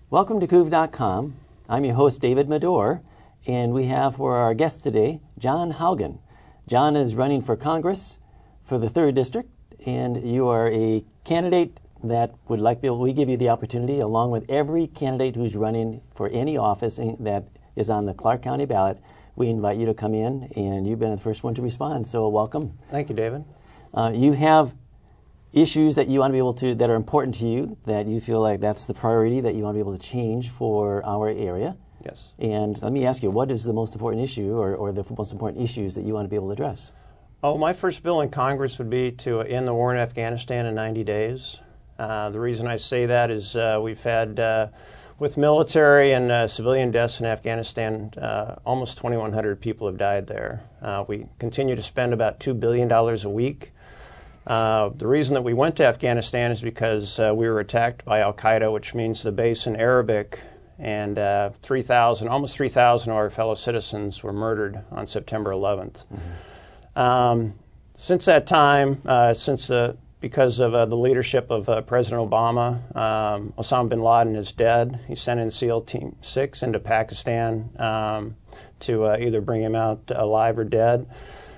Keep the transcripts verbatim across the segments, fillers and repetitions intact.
Welcome to Kuv dot com. I'm your host, David Madore, and we have for our guest today, John Haugen. John is running for Congress for the third District, and you are a candidate that would like to, we give you the opportunity, along with every candidate who's running for any office that is on the Clark County ballot, we invite you to come in, and you've been the first one to respond, so welcome. Thank you, David. Uh, you have issues that you want to be able to, that are important to you, that you feel like that's the priority that you want to be able to change for our area. Yes. And let me ask you, what is the most important issue or, or the most important issues that you want to be able to address? Oh, my first bill in Congress would be to end the war in Afghanistan in ninety days. Uh, the reason I say that is uh, we've had, uh, with military and uh, civilian deaths in Afghanistan, uh, almost twenty-one hundred people have died there. Uh, we continue to spend about two billion dollars a week. Uh, the reason that we went to Afghanistan is because uh, we were attacked by Al-Qaeda, which means the base in Arabic, and uh, three thousand, almost three thousand of our fellow citizens were murdered on September eleventh. Mm-hmm. Um, since that time, uh, since the, because of uh, the leadership of uh, President Obama, um, Osama bin Laden is dead. He sent in SEAL Team six into Pakistan um, to uh, either bring him out alive or dead.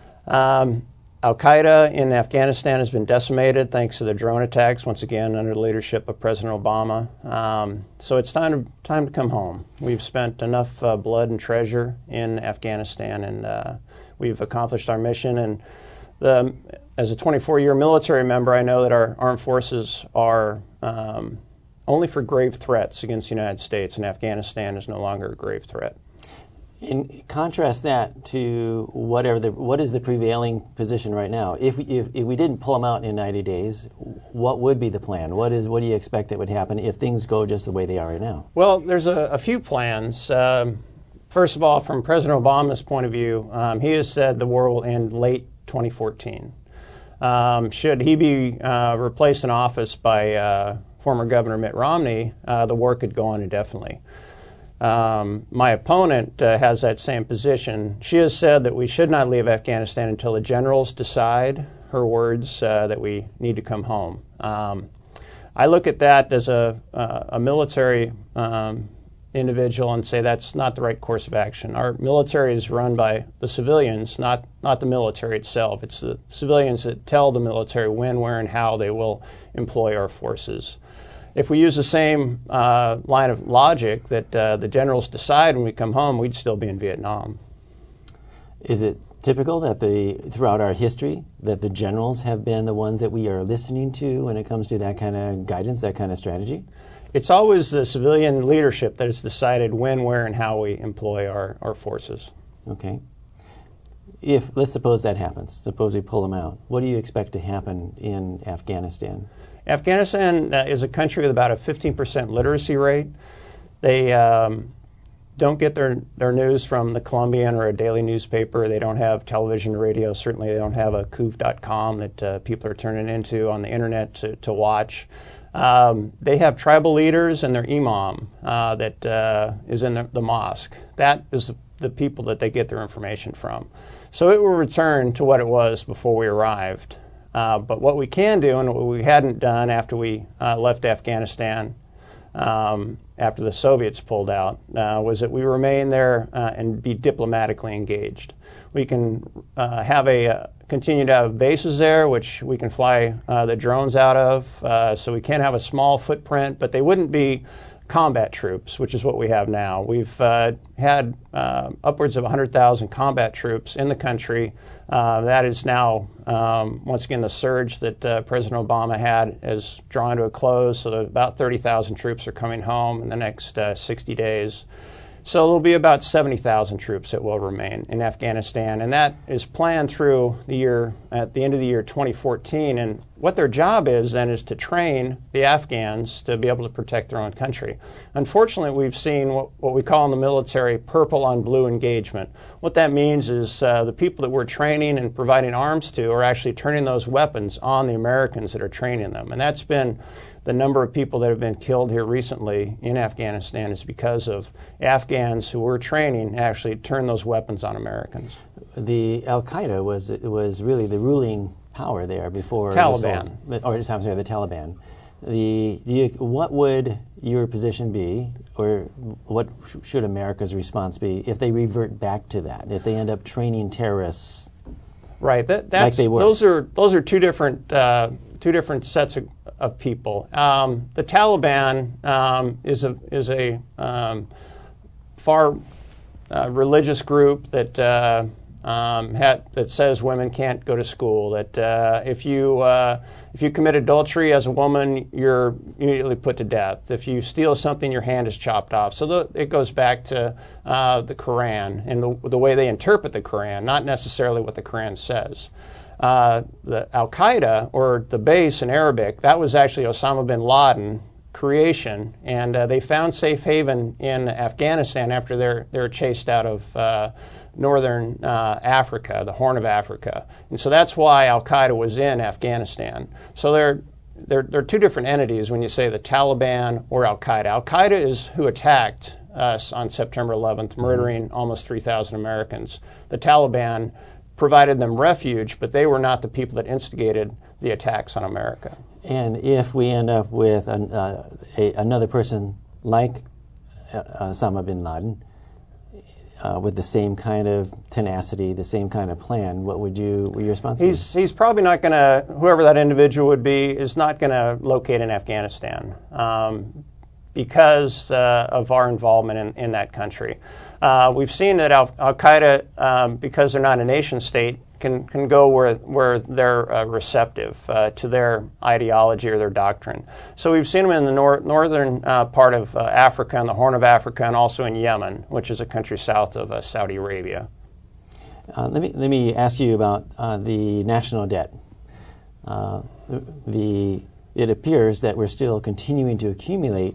Um, Al-Qaeda in Afghanistan has been decimated thanks to the drone attacks, once again under the leadership of President Obama. Um, so it's time to, time to come home. We've spent enough uh, blood and treasure in Afghanistan, and uh, we've accomplished our mission. And the, as a twenty-four-year military member, I know that our armed forces are um, only for grave threats against the United States, and Afghanistan is no longer a grave threat. In contrast that to whatever the, what is the prevailing position right now? If we, if, if we didn't pull them out in ninety days, what would be the plan? What is what do you expect that would happen if things go just the way they are right now? Well, there's a, a few plans. Um, first of all, from President Obama's point of view, um, he has said the war will end late twenty fourteen. Um, should he be uh, replaced in office by uh, former Governor Mitt Romney, uh, the war could go on indefinitely. Um, my opponent uh, has that same position. She has said that we should not leave Afghanistan until the generals decide, her words, uh, that we need to come home. Um, I look at that as a, uh, a military um, individual and say that's not the right course of action. Our military is run by the civilians, not, not the military itself. It's the civilians that tell the military when, where, and how they will employ our forces. If we use the same uh, line of logic that uh, the generals decide when we come home, we'd still be in Vietnam. Is it typical that the throughout our history that the generals have been the ones that we are listening to when it comes to that kind of guidance, that kind of strategy? It's always the civilian leadership that has decided when, where, and how we employ our, our forces. Okay. If, let's suppose that happens, suppose we pull them out, what do you expect to happen in Afghanistan? Afghanistan uh, is a country with about a fifteen percent literacy rate. They um, don't get their, their news from the Columbian or a daily newspaper. They don't have television or radio. Certainly they don't have a Kuv dot com that uh, people are turning into on the internet to, to watch. Um, they have tribal leaders and their imam uh, that uh, is in the, the mosque. That is the, the people that they get their information from. So it will return to what it was before we arrived. Uh, but what we can do, and what we hadn't done after we uh, left Afghanistan, um, after the Soviets pulled out, uh, was that we remain there uh, and be diplomatically engaged. We can uh, have a uh, continue to have bases there, which we can fly uh, the drones out of, uh, so we can have a small footprint, but they wouldn't be combat troops, which is what we have now. We've uh, had uh, upwards of one hundred thousand combat troops in the country. Uh, that is now, um, once again, the surge that uh, President Obama had is drawing to a close, so that about thirty thousand troops are coming home in the next uh, sixty days. So there'll be about seventy thousand troops that will remain in Afghanistan, and that is planned through the year, at the end of the year twenty fourteen. And what their job is then is to train the Afghans to be able to protect their own country. Unfortunately, we've seen what, what we call in the military purple on blue engagement. What that means is uh, the people that we're training and providing arms to are actually turning those weapons on the Americans that are training them. And that's been the number of people that have been killed here recently in Afghanistan is because of Afghans who were training actually turn those weapons on Americans. The Al-Qaeda was was really the ruling power there before Taliban, this whole, or I'm sorry, the Taliban. The, the what would your position be, or what sh- should America's response be if they revert back to that? If they end up training terrorists, right? That, that's like they were. Those are those are two different uh, two different sets of, of people. Um, the Taliban um, is a is a um, far uh, religious group that. Uh, Um, had, that says women can't go to school. That uh, if you uh, if you commit adultery as a woman, you're immediately put to death. If you steal something, your hand is chopped off. So the, it goes back to uh, the Quran and the, the way they interpret the Quran, not necessarily what the Quran says. Uh, the Al Qaeda, or the base in Arabic, that was actually Osama bin Laden creation, and uh, they found safe haven in Afghanistan after they're they're chased out of uh, northern uh, Africa, the Horn of Africa, and so that's why Al Qaeda was in Afghanistan. So they're they're they're two different entities when you say the Taliban or Al Qaeda. Al Qaeda is who attacked us on September eleventh, murdering almost three thousand Americans. The Taliban provided them refuge, but they were not the people that instigated the attacks on America. And if we end up with an, uh, a, another person like uh, Osama bin Laden, uh, with the same kind of tenacity, the same kind of plan, what would you, what your response be? He's, he's probably not going to, whoever that individual would be, is not going to locate in Afghanistan um, because uh, of our involvement in, in that country. Uh, we've seen that Al, Al Qaeda, um, because they're not a nation state, can can go where where they're uh, receptive uh, to their ideology or their doctrine. So we've seen them in the nor- northern uh, part of uh, Africa and the Horn of Africa, and also in Yemen, which is a country south of uh, Saudi Arabia. Uh, let me let me ask you about uh, the national debt. Uh, the it appears that we're still continuing to accumulate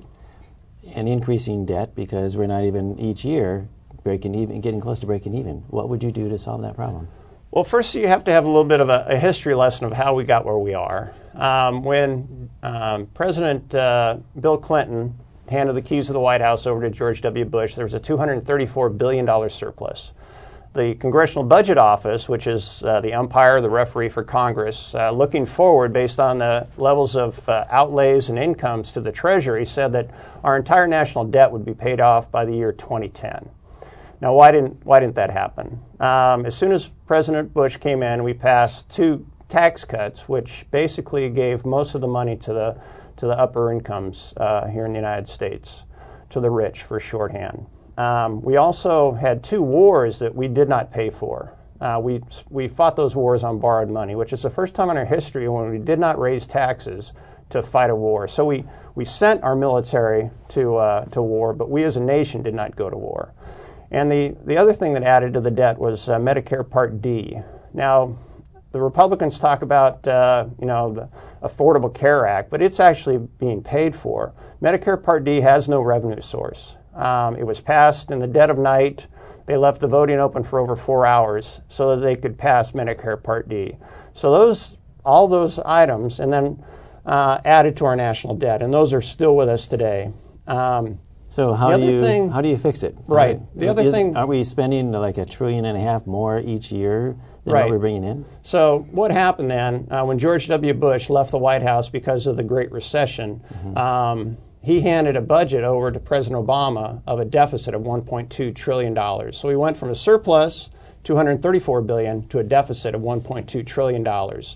an increasing debt because we're not even each year breaking even, getting close to breaking even. What would you do to solve that problem? Well, first you have to have a little bit of a, a history lesson of how we got where we are. Um, when um, President uh, Bill Clinton handed the keys of the White House over to George W. Bush, there was a two hundred thirty-four billion dollars surplus. The Congressional Budget Office, which is uh, the umpire, the referee for Congress, uh, looking forward based on the levels of uh, outlays and incomes to the Treasury, said that our entire national debt would be paid off by the year twenty ten. Now, why didn't why didn't that happen? Um, as soon as President Bush came in, we passed two tax cuts, which basically gave most of the money to the to the upper incomes uh, here in the United States, to the rich for shorthand. Um, we also had two wars that we did not pay for. Uh, we we fought those wars on borrowed money, which is the first time in our history when we did not raise taxes to fight a war. So we, we sent our military to uh, to war, but we as a nation did not go to war. And the, the other thing that added to the debt was uh, Medicare Part D. Now, the Republicans talk about uh, you know the Affordable Care Act, but it's actually being paid for. Medicare Part D has no revenue source. Um, it was passed in the dead of night. They left the voting open for over four hours so that they could pass Medicare Part D. So those, all those items, and then uh, added to our national debt, and those are still with us today. Um, So how do you thing, how do you fix it? Right. Uh, the other is, thing, are we spending like a trillion and a half more each year than right. what we're bringing in? So what happened then uh, when George W. Bush left the White House because of the Great Recession? Mm-hmm. Um, he handed a budget over to President Obama of a deficit of one point two trillion dollars. So we went from a surplus, two hundred thirty-four billion dollars, to a deficit of one point two trillion dollars.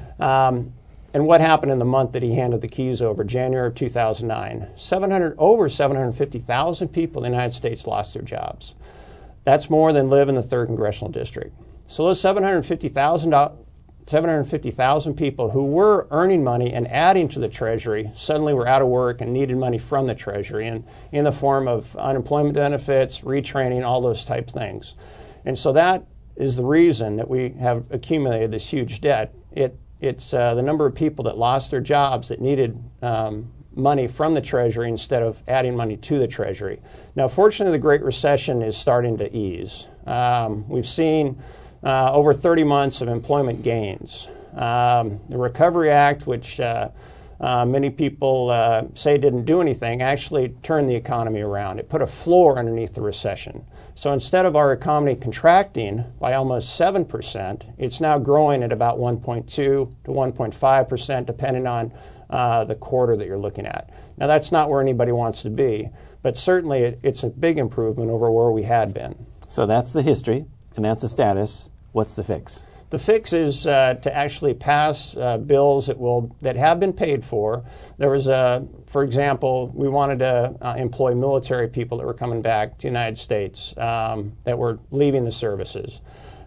Um, And what happened in the month that he handed the keys over, January of two thousand nine? seven hundred, over seven hundred fifty thousand people in the United States lost their jobs. That's more than live in the third Congressional District. So those seven hundred fifty thousand seven hundred fifty thousand people who were earning money and adding to the Treasury suddenly were out of work and needed money from the Treasury in, in the form of unemployment benefits, retraining, all those type things. And so that is the reason that we have accumulated this huge debt. It It's uh, the number of people that lost their jobs that needed um, money from the Treasury instead of adding money to the Treasury. Now, fortunately, the Great Recession is starting to ease. Um, we've seen uh, over thirty months of employment gains. Um, the Recovery Act, which uh, uh, many people uh, say didn't do anything, actually turned the economy around. It put a floor underneath the recession. So instead of our economy contracting by almost seven percent, it's now growing at about one point two to one point five percent, depending on uh, the quarter that you're looking at. Now, that's not where anybody wants to be, but certainly it, it's a big improvement over where we had been. So that's the history, and that's the status. What's the fix? The fix is uh, to actually pass uh, bills that will that have been paid for. There was a, for example, we wanted to uh, employ military people that were coming back to the United States um, that were leaving the services.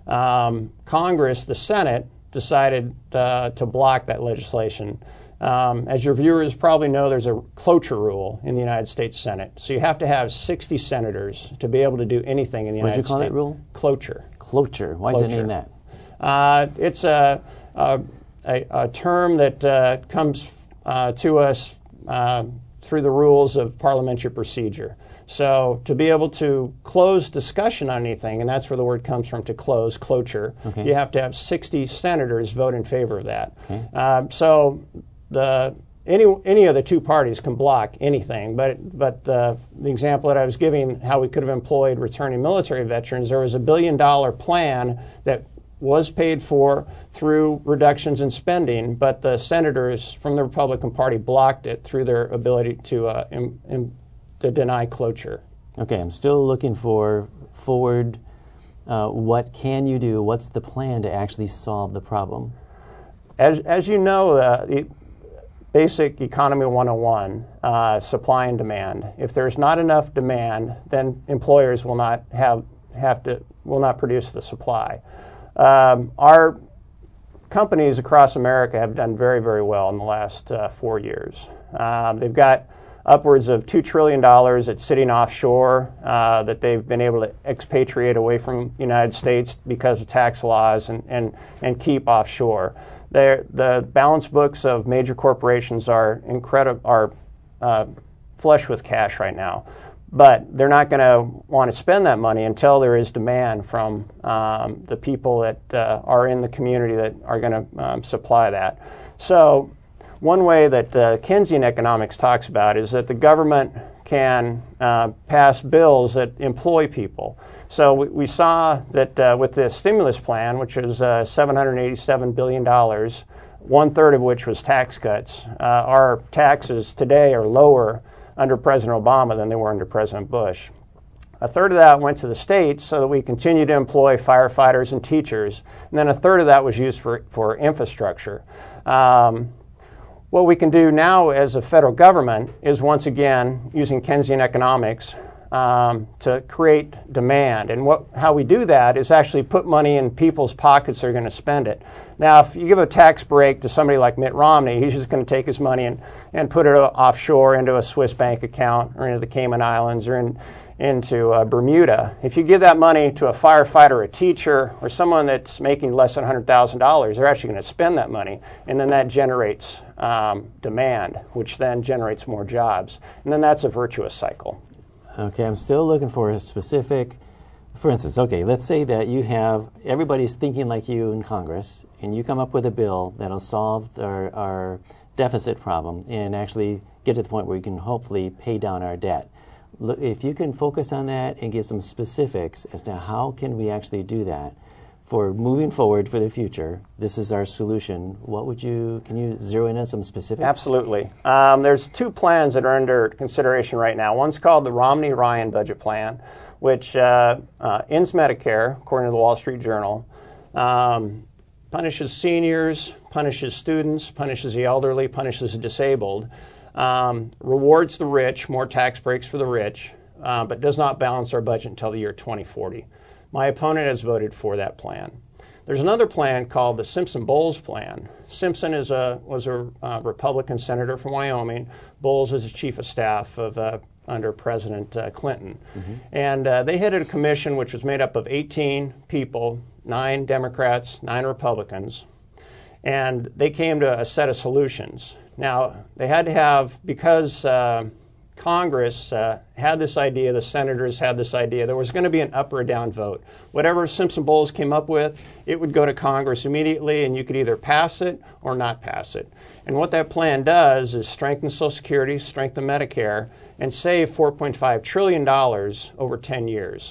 Um, Congress, the Senate, decided uh, to block that legislation. Um, as your viewers probably know, there's a cloture rule in the United States Senate. So you have to have sixty senators to be able to do anything in the United States. What did you call that rule? Cloture. Cloture. Why Cloture. is it named that? Uh, it's a, a, a, a term that uh, comes uh, to us uh, through the rules of parliamentary procedure. So to be able to close discussion on anything, and that's where the word comes from, to close, cloture, okay. You have to have sixty senators vote in favor of that. Okay. Uh, so the any any of the two parties can block anything, but but uh, the example that I was giving, how we could have employed returning military veterans, there was a billion dollar plan that was paid for through reductions in spending, but the senators from the Republican Party blocked it through their ability to uh, im, im, to deny cloture. Okay, I'm still looking for forward. Uh, what can you do? What's the plan to actually solve the problem? As as you know, uh, the basic economy one oh one, uh, supply and demand. If there's not enough demand, then employers will not have have to will not produce the supply. Um, our companies across America have done very, very well in the last uh, four years. Um, they've got upwards of two trillion dollars that's sitting offshore uh, that they've been able to expatriate away from the United States because of tax laws and, and, and keep offshore. They're, the balance books of major corporations are incredible, are uh, flush with cash right now. But they're not going to want to spend that money until there is demand from um, the people that uh, are in the community that are going to um, supply that. So one way that uh, Keynesian economics talks about is that the government can uh, pass bills that employ people. So we, we saw that uh, with the stimulus plan, which was uh, seven hundred eighty-seven billion dollars, one-third of which was tax cuts, uh, our taxes today are lower under President Obama than they were under President Bush. A third of that went to the states so that we continue to employ firefighters and teachers, and then a third of that was used for, for infrastructure. Um, what we can do now as a federal government is, once again, using Keynesian economics um, to create demand. And what, how we do that is actually put money in people's pockets that are going to spend it. Now, if you give a tax break to somebody like Mitt Romney, he's just going to take his money and, and put it offshore into a Swiss bank account or into the Cayman Islands or in, into uh, Bermuda. If you give that money to a firefighter, a teacher, or someone that's making less than one hundred thousand dollars, they're actually going to spend that money, and then that generates um, demand, which then generates more jobs. And then that's a virtuous cycle. Okay, I'm still looking for a specific... For instance, okay, let's say that you have, everybody's thinking like you in Congress, and you come up with a bill that'll solve our, our deficit problem and actually get to the point where we can hopefully pay down our debt. Look, if you can focus on that and give some specifics as to how can we actually do that for moving forward for the future, this is our solution, what would you, can you zero in on some specifics? Absolutely. Um, there's two plans that are under consideration right now. One's called the Romney-Ryan budget plan, which uh, uh, ends Medicare, according to the Wall Street Journal, um, punishes seniors, punishes students, punishes the elderly, punishes the disabled, um, rewards the rich, more tax breaks for the rich, uh, but does not balance our budget until the year twenty forty. My opponent has voted for that plan. There's another plan called the Simpson-Bowles plan. Simpson is a, was a uh, Republican senator from Wyoming. Bowles is the chief of staff of uh, under President uh, Clinton. Mm-hmm. And uh, they headed a commission which was made up of eighteen people, nine Democrats, nine Republicans, and they came to a set of solutions. Now, they had to have, because uh, Congress uh, had this idea, the senators had this idea, there was going to be an up or a down vote. Whatever Simpson-Bowles came up with, it would go to Congress immediately, and you could either pass it or not pass it. And what that plan does is strengthen Social Security, strengthen Medicare, and save four point five trillion dollars over ten years.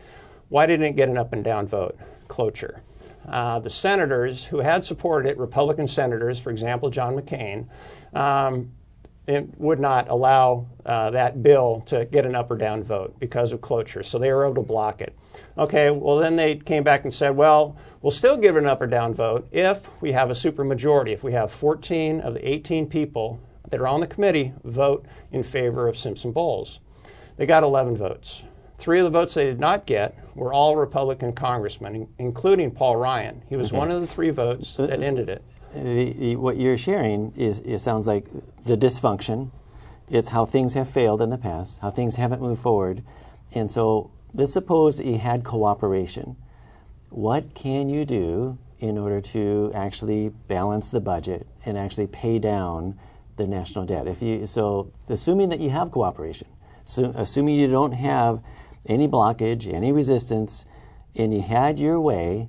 Why didn't it get an up and down vote? Cloture. Uh, the senators who had supported it, Republican senators, for example, John McCain, um, it would not allow uh, that bill to get an up or down vote because of cloture. So they were able to block it. Okay, well, then they came back and said, well, we'll still give it an up or down vote if we have a supermajority, if we have fourteen of the eighteen people that are on the committee vote in favor of Simpson-Bowles. They got eleven votes. Three of the votes they did not get were all Republican congressmen, including Paul Ryan. He was okay. one of the three votes that ended it. The, the, what you're sharing is, it sounds like the dysfunction. It's how things have failed in the past, how things haven't moved forward. And so let's suppose that you had cooperation. What can you do in order to actually balance the budget and actually pay down the national debt? If you, so assuming that you have cooperation, so assuming you don't have any blockage, any resistance, and you had your way,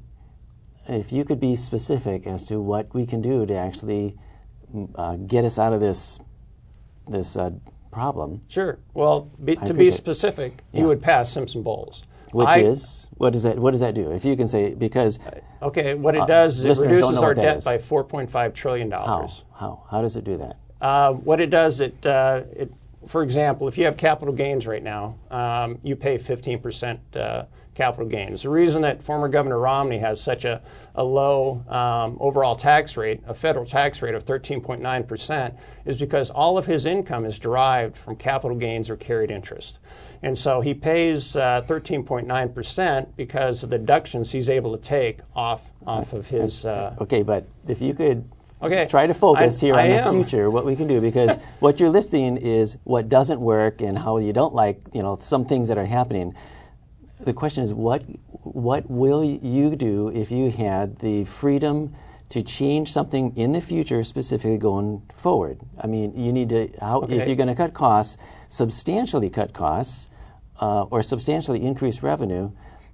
if you could be specific as to what we can do to actually uh, get us out of this this uh, problem. Sure. Well, be, to be specific, yeah. you would pass Simpson-Bowles. Which I, is what does that what does that do? If you can say, because okay, what it does uh, is it reduces our debt is. by four point five trillion dollars. How? How? How does it do that? Uh, what it does, it uh, it. For example, if you have capital gains right now, um, you pay fifteen percent uh, capital gains. The reason that former Governor Romney has such a, a low um, overall tax rate, a federal tax rate of thirteen point nine percent, is because all of his income is derived from capital gains or carried interest. And so he pays uh, thirteen point nine percent because of the deductions he's able to take off, off of his... Uh, okay, but if you could... Okay. Try to focus I, here I on am. the future, what we can do, because what you're listing is what doesn't work and how you don't like, you know, some things that are happening. The question is, what what will you do if you had the freedom to change something in the future, specifically going forward? I mean, you need to, how, okay. if you're going to cut costs, substantially cut costs, uh, or substantially increase revenue.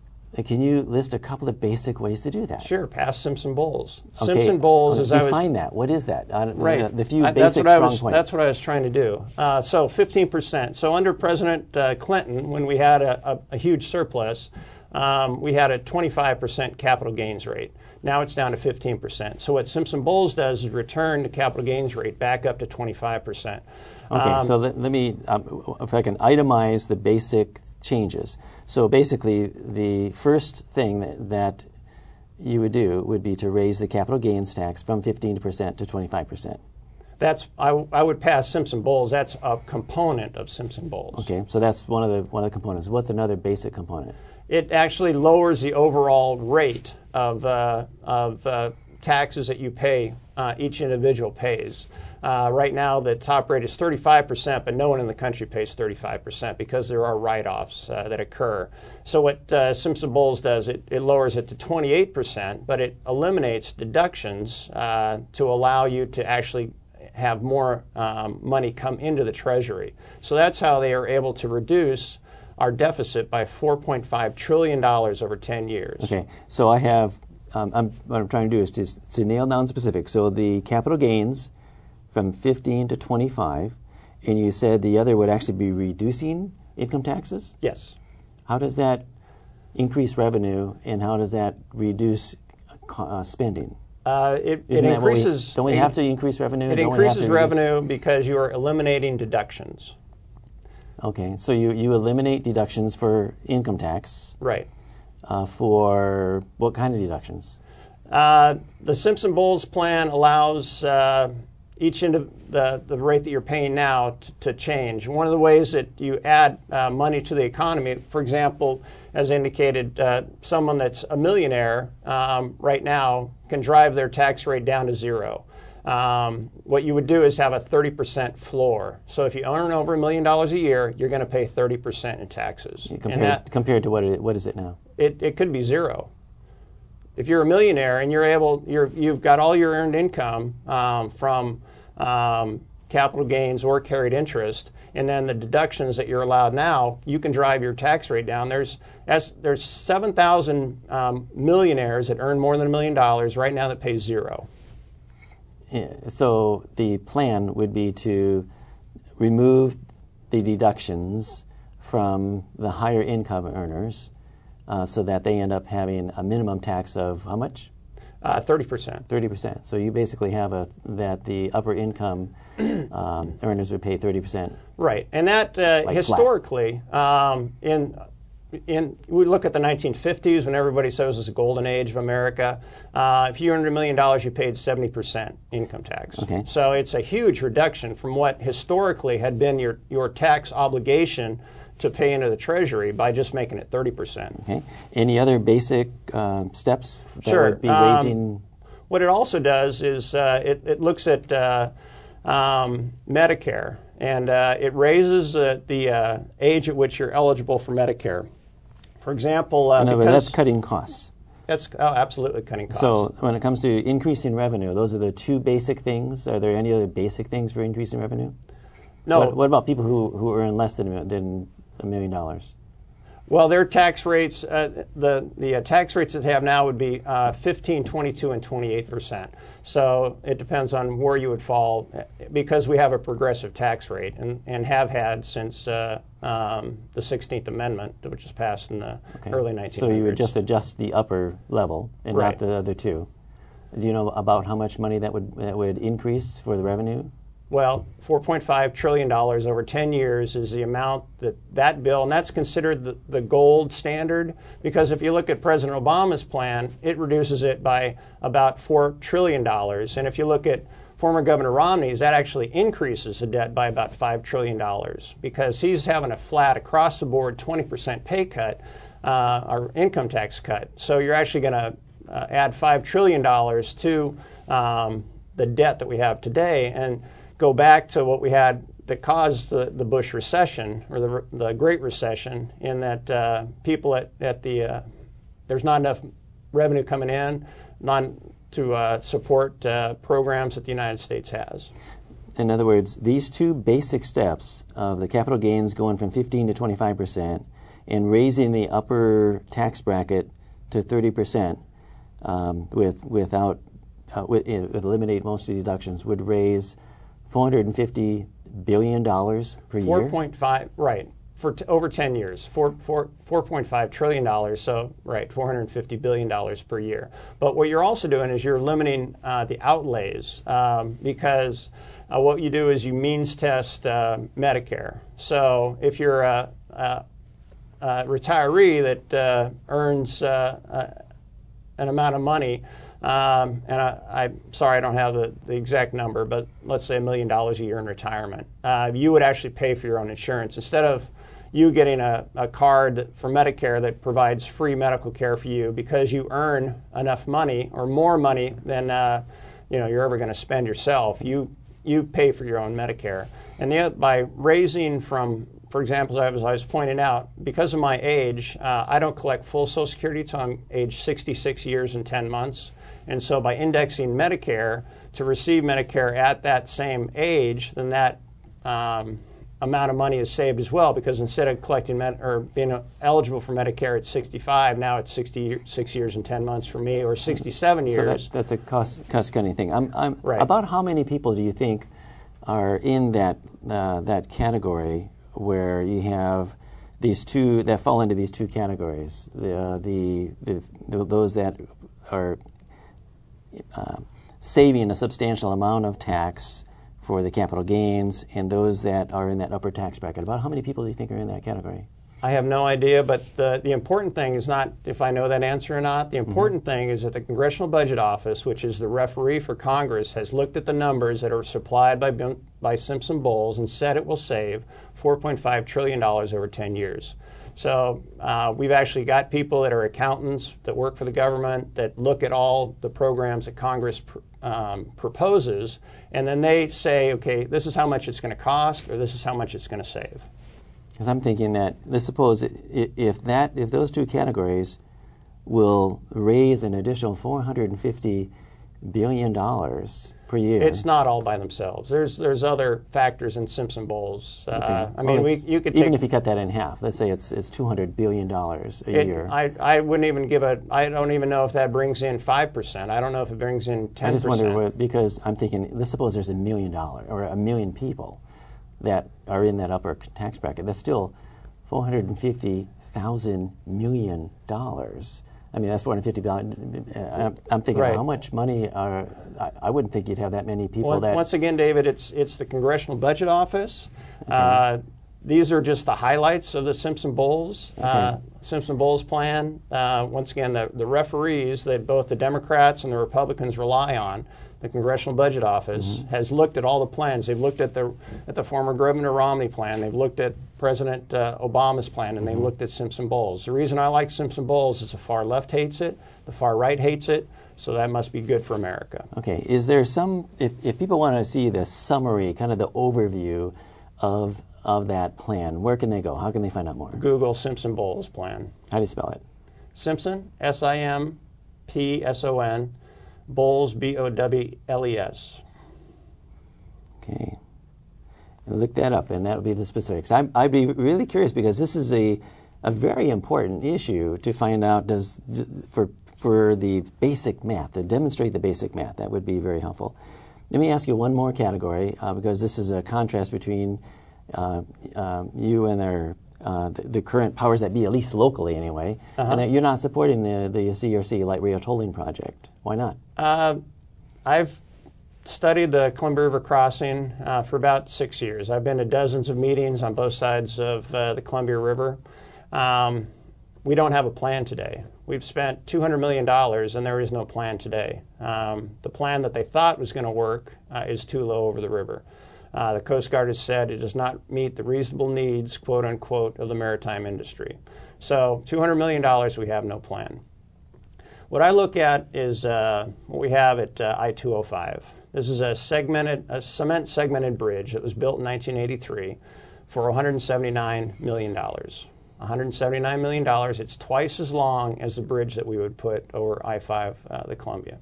Can you list a couple of basic ways to do that? Sure. Pass Simpson-Bowles. Okay. Simpson-Bowles uh, is... Define I was, that. What is that? Uh, right. The, the few I, basic that's strong was, points. That's what I was trying to do. Uh, so fifteen percent. So under President uh, Clinton, when we had a, a, a huge surplus, um, we had a twenty-five percent capital gains rate. Now it's down to fifteen percent. So what Simpson-Bowles does is return the capital gains rate back up to twenty-five percent. Okay, um, so let, let me, um, if I can itemize the basic changes. So basically, the first thing that, that you would do would be to raise the capital gains tax from fifteen percent to twenty-five percent. That's I, I would pass Simpson-Bowles. That's a component of Simpson-Bowles. Okay, so that's one of the one of the components. What's another basic component? It actually lowers the overall rate of uh, of uh, taxes that you pay. Uh, each individual pays. Uh, right now, the top rate is thirty-five percent, but no one in the country pays thirty-five percent because there are write-offs uh, that occur. So what uh, Simpson-Bowles does, it, it lowers it to twenty-eight percent, but it eliminates deductions uh, to allow you to actually have more um, money come into the Treasury. So that's how they are able to reduce our deficit by four point five trillion dollars over ten years. Okay, so I have, um, I'm, what I'm trying to do is to, to nail down specific. So the capital gains from fifteen to twenty-five, and you said the other would actually be reducing income taxes? Yes. How does that increase revenue, and how does that reduce uh, spending? Uh, it, it increases. We, don't we have to increase revenue? It don't increases revenue because you are eliminating deductions. Okay, so you, you eliminate deductions for income tax. Right. Uh, for what kind of deductions? Uh, the Simpson-Bowles plan allows uh, each into the, the rate that you're paying now t- to change. One of the ways that you add uh, money to the economy, for example, as indicated, uh, someone that's a millionaire um, right now can drive their tax rate down to zero. Um, what you would do is have a thirty percent floor. So if you earn over a million dollars a year, you're going to pay thirty percent in taxes. Compared, and that, compared to what it, what is it now? It, it could be zero. If you're a millionaire and you're able, you're, you've got all your earned income um, from um, capital gains or carried interest, and then the deductions that you're allowed now, you can drive your tax rate down. There's there's seven thousand um, millionaires that earn more than a million dollars right now that pay zero. Yeah, so the plan would be to remove the deductions from the higher income earners uh, so that they end up having a minimum tax of how much? Uh, thirty percent. thirty percent. So you basically have a that the upper income um, earners would pay thirty percent. Right, and that uh, like historically, um, in in we look at the nineteen fifties when everybody says it was a golden age of America. Uh, if you earned a million dollars, you paid seventy percent income tax. Okay. So it's a huge reduction from what historically had been your your tax obligation to pay into the Treasury by just making it thirty percent. Okay. Any other basic uh, steps that Sure. would be Um, raising? What it also does is uh, it, it looks at uh, um, Medicare, and uh, it raises uh, the uh, age at which you're eligible for Medicare. For example, uh, no, but because that's cutting costs. that's oh, absolutely cutting costs. So when it comes to increasing revenue, those are the two basic things. Are there any other basic things for increasing revenue? no, What, what about people who, who earn less than a, than a million dollars? well, their tax rates, uh, the the uh, tax rates that they have now would be uh, fifteen, twenty-two, and twenty-eight percent. So it depends on where you would fall, uh, because we have a progressive tax rate and, and have had since uh, um, the sixteenth Amendment, which was passed in the Okay. early nineteen hundreds. So you would just adjust the upper level and Right. not the other two. Do you know about how much money that would that would increase for the revenue? Well, four point five trillion dollars over ten years is the amount that that bill, and that's considered the, the gold standard, because if you look at President Obama's plan, it reduces it by about four trillion dollars. And if you look at former Governor Romney's, that actually increases the debt by about five trillion dollars, because he's having a flat across the board twenty percent pay cut, uh, or income tax cut. So you're actually going to uh, add five trillion dollars to um, the debt that we have today. And go back to what we had that caused the, the Bush recession, or the, the Great Recession, in that uh, people at, at the, uh, there's not enough revenue coming in not to uh, support uh, programs that the United States has. In other words, these two basic steps of the capital gains going from fifteen to twenty-five percent and raising the upper tax bracket to thirty percent um, with, without, uh, with, uh, with eliminate most of the deductions would raise four hundred fifty billion dollars per year? four point five, right, for t- over ten years, four, four, four point five trillion dollars, so, right, four hundred fifty billion dollars per year. But what you're also doing is you're limiting uh, the outlays, um, because uh, what you do is you means test uh, Medicare. So if you're a, a, a retiree that uh, earns uh, uh, an amount of money, Um, and I, I'm sorry I don't have the, the exact number, but let's say a million dollars a year in retirement, uh, you would actually pay for your own insurance. Instead of you getting a, a card that, for Medicare that provides free medical care for you because you earn enough money or more money than uh, you know, you're ever going to spend yourself, you, you pay for your own Medicare. And the, by raising from, for example, as I was, I was pointing out, because of my age, uh, I don't collect full Social Security until I'm age sixty-six years and ten months. And so by indexing Medicare to receive Medicare at that same age, then that um, amount of money is saved as well, because instead of collecting med- or being uh, eligible for Medicare at sixty-five, now it's sixty-six years and ten months for me, or sixty-seven years. So that, that's a cost, cost-cutting thing. I'm, I'm, Right. About how many people do you think are in that uh, that category where you have these two that fall into these two categories? The uh, the, the, the those that are Uh, saving a substantial amount of tax for the capital gains, and those that are in that upper tax bracket. About how many people do you think are in that category? I have no idea, but the, the important thing is not if I know that answer or not. The important mm-hmm. thing is that the Congressional Budget Office, which is the referee for Congress, has looked at the numbers that are supplied by, by Simpson Bowles and said it will save four point five trillion dollars over ten years. So uh, we've actually got people that are accountants that work for the government that look at all the programs that Congress pr- um, proposes, and then they say, okay, this is how much it's going to cost, or this is how much it's going to save. Because I'm thinking that, let's suppose if that if those two categories will raise an additional four hundred fifty billion dollars per year. It's not all by themselves. There's there's other factors in Simpson Bowles. Uh, okay. I mean, well, we you could even take, if you cut that in half. Let's say it's it's two hundred billion dollars a it, year. I I wouldn't even give a. I don't even know if that brings in five percent. I don't know if it brings in ten percent. I just wonder what, because I'm thinking. Let's suppose there's a million dollar or a million people that are in that upper tax bracket. That's still four hundred fifty thousand million dollars I mean, that's four hundred fifty billion dollars. I'm thinking, Right. how much money are, I, I wouldn't think you'd have that many people Well, that... once again, David, it's it's the Congressional Budget Office. Okay. Uh, these are just the highlights of the Simpson-Bowles okay. uh, Simpson-Bowles plan. Uh, once again, the, the referees that both the Democrats and the Republicans rely on, the Congressional Budget Office, mm-hmm. has looked at all the plans. They've looked at the at the former Governor Romney plan. They've looked at President uh, Obama's plan, and mm-hmm. they've looked at Simpson-Bowles. The reason I like Simpson-Bowles is the far left hates it, the far right hates it, so that must be good for America. Okay. Is there some, if, if people want to see the summary, kind of the overview of of that plan, where can they go? How can they find out more? Google Simpson-Bowles plan. How do you spell it? Simpson, S I M P S O N, Bowles, B O W L E S. Okay. And look that up, and that'll be the specifics. I, I'd be really curious because this is a, a very important issue to find out does for for the basic math, to demonstrate the basic math. That would be very helpful. Let me ask you one more category uh, because this is a contrast between uh, uh, you and their uh, the, the current powers that be, at least locally anyway, uh-huh. and that you're not supporting the, the C R C light rail tolling project. Why not? Uh, I've studied the Columbia River crossing uh, for about six years. I've been to dozens of meetings on both sides of uh, the Columbia River. Um, we don't have a plan today. We've spent two hundred million dollars and there is no plan today. Um, the plan that they thought was going to work uh, is too low over the river. Uh, the Coast Guard has said it does not meet the reasonable needs, quote unquote, of the maritime industry. So two hundred million dollars, we have no plan. What I look at is uh, what we have at uh, I two oh five. This is a segmented, a cement segmented bridge that was built in nineteen eighty-three for one hundred seventy-nine million dollars. one hundred seventy-nine million dollars. It's twice as long as the bridge that we would put over I five, uh, the Columbia.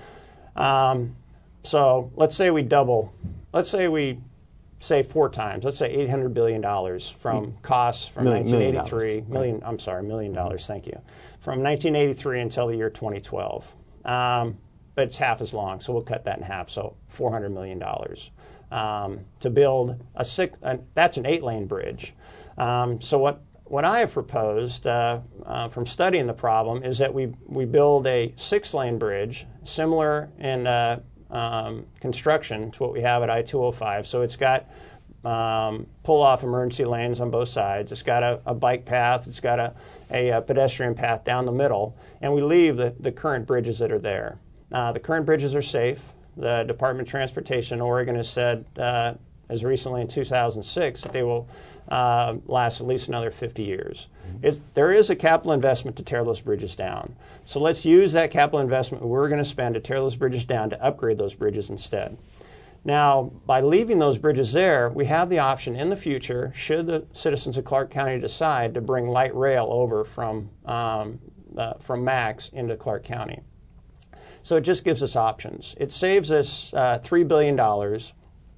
Um, so let's say we double. Let's say we say four times. Let's say eight hundred billion dollars from costs from million, nineteen eighty-three. Million, million I'm sorry, million dollars. Thank you. From nineteen eighty-three until the year twenty twelve. Um, but it's half as long, so we'll cut that in half. So four hundred million dollars um, to build a six. Uh, that's an eight-lane bridge. Um, so what? What I have proposed uh, uh, from studying the problem is that we, we build a six-lane bridge, similar in uh, um, construction to what we have at I two oh five. So it's got um, pull-off emergency lanes on both sides. It's got a, a bike path. It's got a, a, a pedestrian path down the middle. And we leave the, the current bridges that are there. Uh, the current bridges are safe. The Department of Transportation in Oregon has said uh, as recently in two thousand six that they will Uh, lasts at least another fifty years. It's, there is a capital investment to tear those bridges down. So let's use that capital investment we're going to spend to tear those bridges down to upgrade those bridges instead. Now, by leaving those bridges there, we have the option in the future, should the citizens of Clark County decide to bring light rail over from, um, uh, from Max into Clark County. So it just gives us options. It saves us uh, three billion dollars.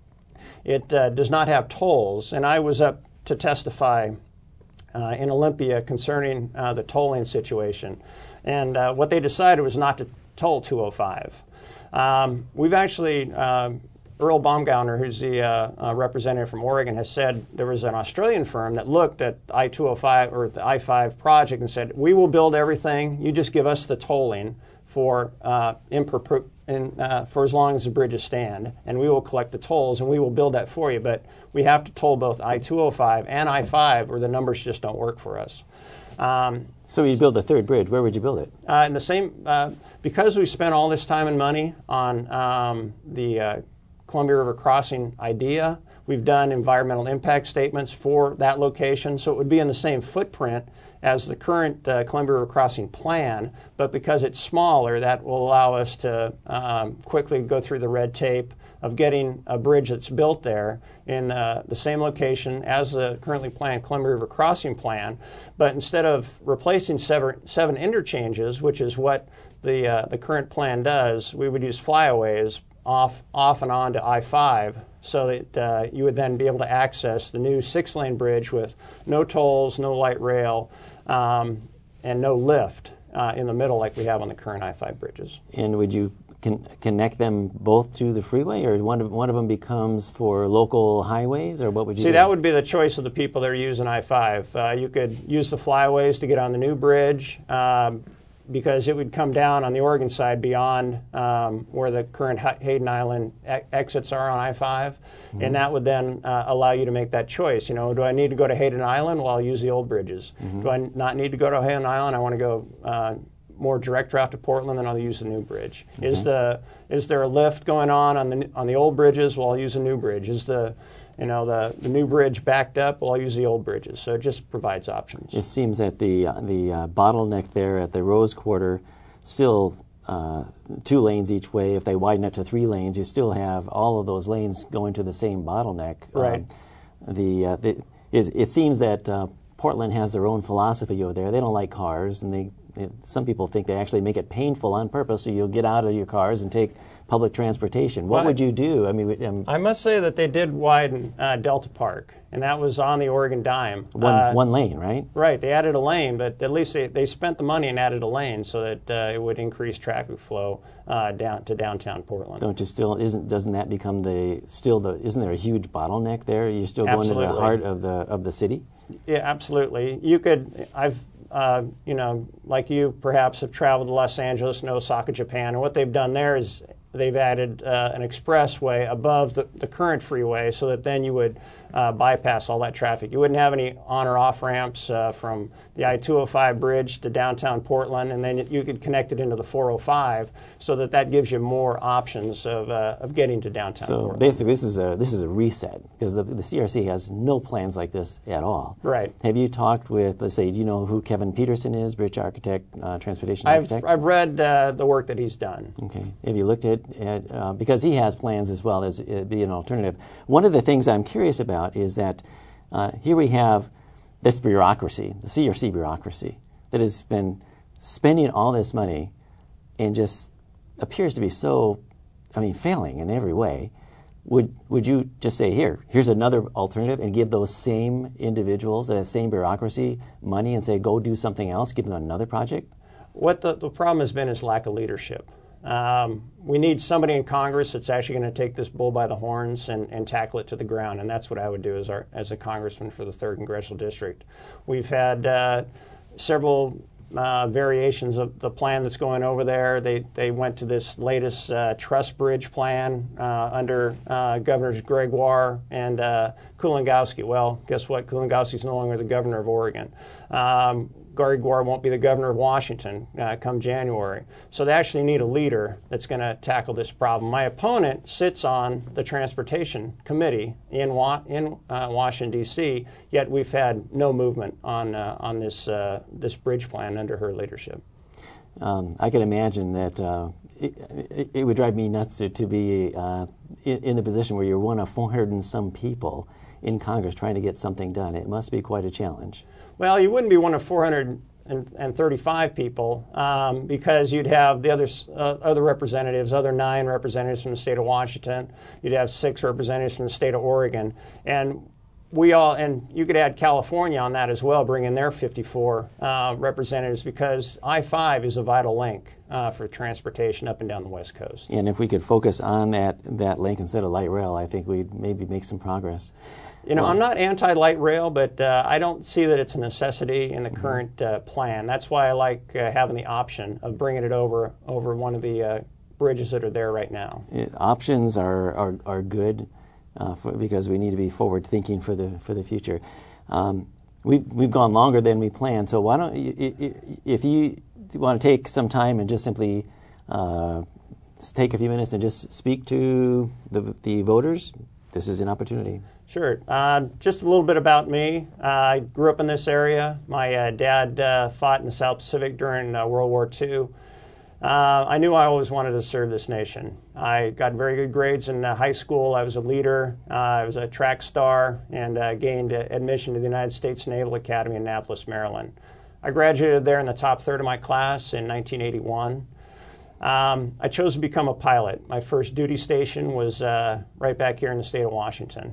It uh, does not have tolls, and I was up to testify uh, in Olympia concerning uh, the tolling situation. And uh, what they decided was not to toll two oh five. Um, we've actually, uh, Earl Baumgartner, who's the uh, uh, representative from Oregon, has said there was an Australian firm that looked at I two oh five or the I five project and said, we will build everything, you just give us the tolling for uh, imper- in, uh, for as long as the bridges stand, and we will collect the tolls, and we will build that for you. But we have to toll both I two oh five and I five, or the numbers just don't work for us. Um, so you build a third bridge. Where would you build it? Uh, in the same, uh, because we spent all this time and money on um, the uh, Columbia River crossing idea, we've done environmental impact statements for that location, so it would be in the same footprint as the current uh, Columbia River crossing plan, but because it's smaller, that will allow us to um, quickly go through the red tape of getting a bridge that's built there in uh, the same location as the currently planned Columbia River crossing plan. But instead of replacing seven, seven interchanges, which is what the uh, the current plan does, we would use flyaways off off and on to I five, so that uh, you would then be able to access the new six-lane bridge with no tolls, no light rail, um, and no lift uh, in the middle like we have on the current I five bridges. And would you con- connect them both to the freeway, or one of, one of them becomes for local highways, or what would you See, do? that would be the choice of the people that are using I five. Uh, you could use the flyways to get on the new bridge. Um, because it would come down on the Oregon side beyond um, where the current Hayden Island e- exits are on I five, mm-hmm. and that would then uh, allow you to make that choice. You know, do I need to go to Hayden Island? Well, I'll use the old bridges. Mm-hmm. Do I not need to go to Hayden Island? I want to go uh, more direct route to Portland, then I'll use the new bridge. Mm-hmm. Is the is there a lift going on on the on the old bridges? Well, I'll use a new bridge. Is the you know the, the new bridge backed up? Well, I'll use the old bridges. So it just provides options. It seems that the uh, the uh, bottleneck there at the Rose Quarter still uh, two lanes each way. If they widen it to three lanes, you still have all of those lanes going to the same bottleneck. Right. Um, the, uh, the it, it seems that uh, Portland has their own philosophy over there. They don't like cars, and they some people think they actually make it painful on purpose, so you'll get out of your cars and take public transportation. What well, would you do? I mean, um, I must say that they did widen uh, Delta Park, and that was on the Oregon dime. One uh, one lane, right? Right. They added a lane, but at least they, they spent the money and added a lane so that uh, it would increase traffic flow uh, down to downtown Portland. Don't you still isn't doesn't that become the still the isn't there a huge bottleneck there? You're still going absolutely. to the heart of the of the city. Yeah, absolutely. You could. I've. Uh, you know, like you perhaps have traveled to Los Angeles and Osaka, Japan, and what they've done there is they've added uh, an expressway above the, the current freeway so that then you would uh, bypass all that traffic. You wouldn't have any on or off ramps uh, from the I two oh five bridge to downtown Portland, and then you could connect it into the four oh five so that that gives you more options of, uh, of getting to downtown so Portland. So basically this is a this is a reset because the, the C R C has no plans like this at all. Right. Have you talked with, let's say, do you know who Kevin Peterson is, bridge architect, uh, transportation I've, architect? I've read uh, the work that he's done. Okay. Have you looked at, at uh, because he has plans as well as uh, be an alternative. One of the things I'm curious about is that uh, here we have this bureaucracy, the C R C bureaucracy, that has been spending all this money and just appears to be so, I mean, failing in every way. Would would you just say, here, here's another alternative and give those same individuals, that same bureaucracy, money and say, go do something else, give them another project? What the, the problem has been is lack of leadership. Um, we need somebody in Congress that's actually going to take this bull by the horns and, and tackle it to the ground, and that's what I would do as, our, as a congressman for the third Congressional District. We've had uh, several uh, variations of the plan that's going over there. They, they went to this latest uh, truss bridge plan uh, under uh, Governors Gregoire and uh, Kulongoski. Well, guess what? Kulongoski's no longer the governor of Oregon. Um, Gregoire won't be the governor of Washington uh, come January. So they actually need a leader that's going to tackle this problem. My opponent sits on the Transportation Committee in Wa- in uh, Washington, D C, yet we've had no movement on uh, on this uh, this bridge plan under her leadership. Um, I can imagine that uh, it, it, it would drive me nuts to, to be uh, in, in the position where you're one of four hundred and some people in Congress trying to get something done. It must be quite a challenge. Well, you wouldn't be one of four hundred thirty-five people um, because you'd have the other uh, other representatives, other nine representatives from the state of Washington. You'd have six representatives from the state of Oregon, and we all, and you could add California on that as well, bring in their fifty-four uh, representatives because I five is a vital link uh, for transportation up and down the West Coast. And if we could focus on that that link instead of light rail, I think we'd maybe make some progress. You know, well, I'm not anti-light rail, but uh, I don't see that it's a necessity in the mm-hmm. current uh, plan. That's why I like uh, having the option of bringing it over over one of the uh, bridges that are there right now. It, options are are, are good uh, for, because we need to be forward thinking for the for the future. Um, we've we've gone longer than we planned, so why don't you, if you want to take some time and just simply uh, take a few minutes and just speak to the the voters, this is an opportunity. Sure. Uh, just a little bit about me. Uh, I grew up in this area. My uh, dad uh, fought in the South Pacific during uh, World War Two. Uh, I knew I always wanted to serve this nation. I got very good grades in uh, high school. I was a leader. Uh, I was a track star and uh, gained uh, admission to the United States Naval Academy in Annapolis, Maryland. I graduated there in the top third of my class in nineteen eighty-one. Um, I chose to become a pilot. My first duty station was uh, right back here in the state of Washington.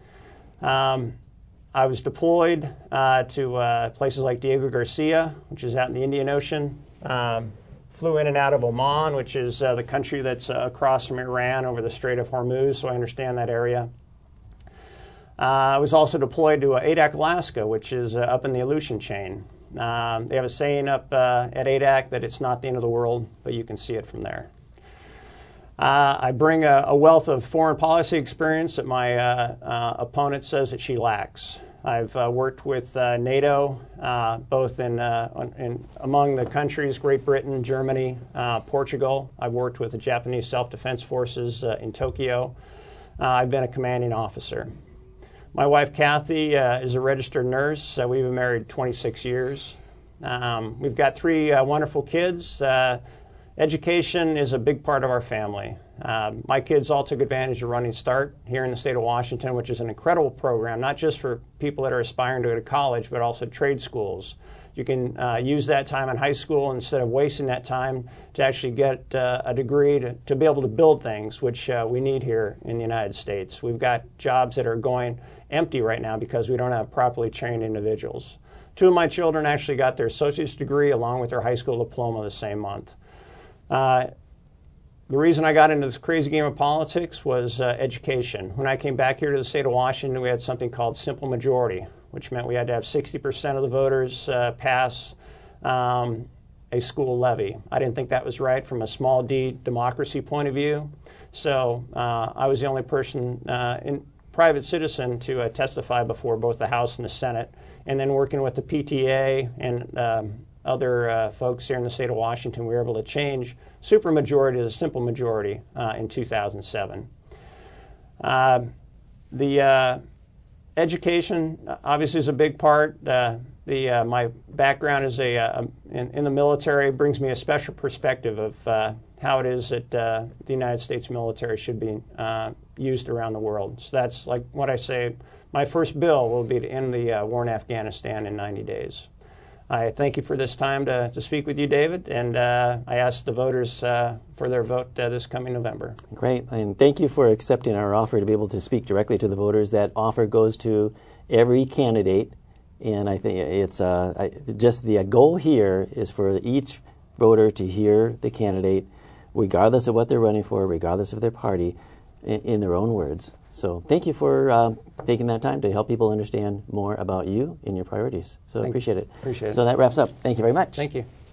Um, I was deployed uh, to uh, places like Diego Garcia, which is out in the Indian Ocean. Um, flew in and out of Oman, which is uh, the country that's uh, across from Iran over the Strait of Hormuz, so I understand that area. Uh, I was also deployed to uh, Adak, Alaska, which is uh, up in the Aleutian chain. Um, they have a saying up uh, at A D A C that it's not the end of the world, but you can see it from there. Uh, I bring a, a wealth of foreign policy experience that my uh, uh, opponent says that she lacks. I've uh, worked with uh, NATO, uh, both in, uh, in among the countries, Great Britain, Germany, uh, Portugal. I've worked with the Japanese Self-Defense Forces uh, in Tokyo. Uh, I've been a commanding officer. My wife, Kathy, uh, is a registered nurse. Uh, we've been married twenty-six years. Um, we've got three uh, wonderful kids. Uh, education is a big part of our family. Uh, my kids all took advantage of Running Start here in the state of Washington, which is an incredible program, not just for people that are aspiring to go to college, but also trade schools. You can uh, use that time in high school instead of wasting that time to actually get uh, a degree to, to be able to build things, which uh, we need here in the United States. We've got jobs that are going empty right now because we don't have properly trained individuals. Two of my children actually got their associate's degree along with their high school diploma the same month. Uh, The reason I got into this crazy game of politics was uh, education. When I came back here to the state of Washington, we had something called simple majority, which meant we had to have sixty percent of the voters uh, pass um, a school levy. I didn't think that was right from a small d democracy point of view. So uh, I was the only person, uh, in private citizen, to uh, testify before both the House and the Senate. And then working with the P T A and um, other uh, folks here in the state of Washington, we were able to change supermajority to a simple majority uh, in two thousand seven. Uh, the uh, education obviously is a big part. Uh, the uh, my background is a uh, in, in the military brings me a special perspective of uh, how it is that uh, the United States military should be uh, used around the world. So that's like what I say. My first bill will be to end the uh, war in Afghanistan in ninety days. I thank you for this time to, to speak with you, David, and uh, I ask the voters uh, for their vote uh, this coming November. Great, and thank you for accepting our offer to be able to speak directly to the voters. That offer goes to every candidate, and I think it's uh, I, just the goal here is for each voter to hear the candidate, regardless of what they're running for, regardless of their party, in, in their own words. So thank you for uh, taking that time to help people understand more about you and your priorities. So I appreciate it. Appreciate it. So that wraps up. Thank you very much. Thank you.